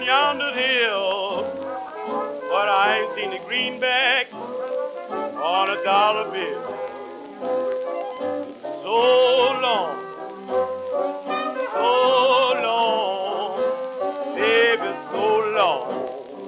yonder hill, but I ain't seen the greenback on a dollar bill. So long, baby, so long.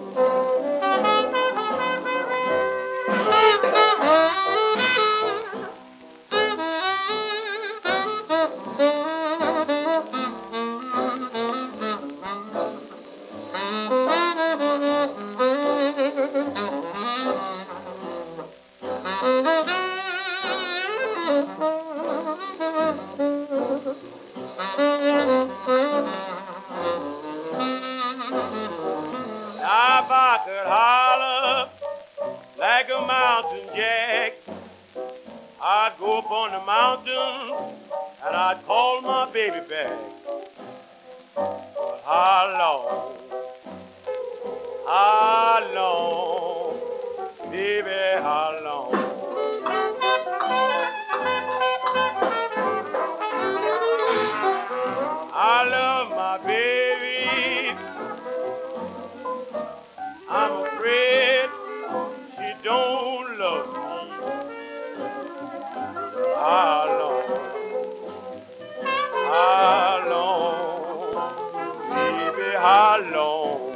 Now if I could holler like a mountain jack, I'd go up on the mountain and I'd call my baby back. But how long, baby, how long? I love my baby, I'm afraid she don't love me. How long, baby, how long?